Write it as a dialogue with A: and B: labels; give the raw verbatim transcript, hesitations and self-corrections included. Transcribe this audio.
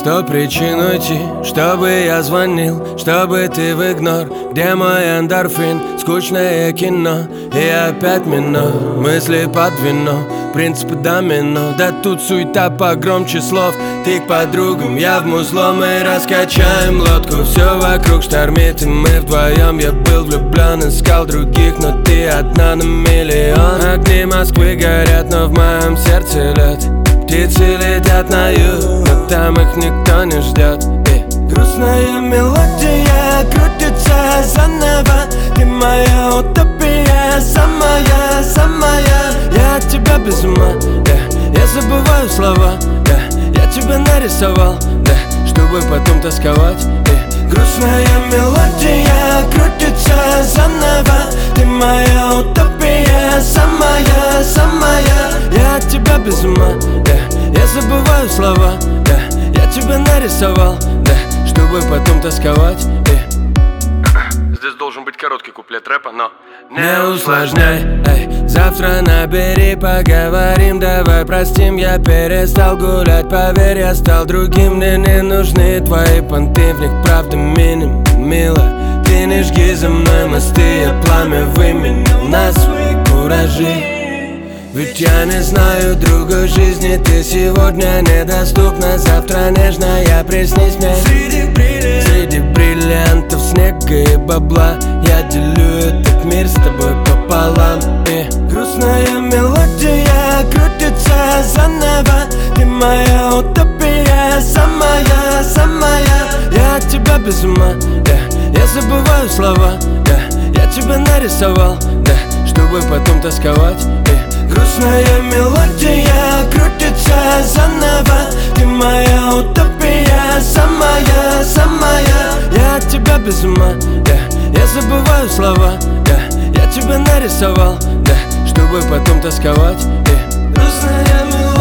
A: Сто причин уйти, чтобы я звонил, чтобы ты в игнор. Где мой эндорфин, скучное кино. И опять минор, мысли под вино, принципы домино. Да тут суета погромче слов. Ты к подругам, я в музло. Мы раскачаем лодку, все вокруг штормит, и мы вдвоем. Я был влюблен, искал других, но ты одна на миллион. Огни Москвы горят, но в моем сердце лед. Птицы летят на юг, но там их никто не ждет. И грустная мелодия крутится заново. Ты моя утопия, самая, самая. Я от тебя без ума, yeah. Я забываю слова, yeah. Я тебя нарисовал, yeah. Чтобы потом тосковать, yeah. Грустная мелодия крутится заново. Ты моя утопия, самая, самая. Я от тебя без ума, yeah. Я забываю слова, yeah. Я тебя нарисовал, yeah. Чтобы потом тосковать, yeah.
B: Здесь должен быть короткий куплет рэпа, но
A: не усложняй, эй. Завтра набери, поговорим, давай простим. Я перестал гулять, поверь, я стал другим. Мне не нужны твои понты, в них правда минимум, милая. Ты не жги за мной мосты, я пламя выменил на свои куражи. Ведь я не знаю другой жизни. Ты сегодня недоступна, завтра нежная, приснись мне. Среди бриллиантов, среди бриллиантов, снега и бабла. Я делю этот мир с тобой пополам. И грустная мелодия крутится заново. Ты моя утопия, самая, самая. Я от тебя без ума, yeah. Я забываю слова, yeah. Я тебя нарисовал, yeah. Чтобы потом тосковать, yeah. Грустная мелодия крутится заново. Ты моя утопия, самая, самая. Я от тебя без ума, yeah. Я забываю слова, yeah. Я тебя нарисовал, yeah. Чтобы потом тосковать, yeah. Грустная мелодия.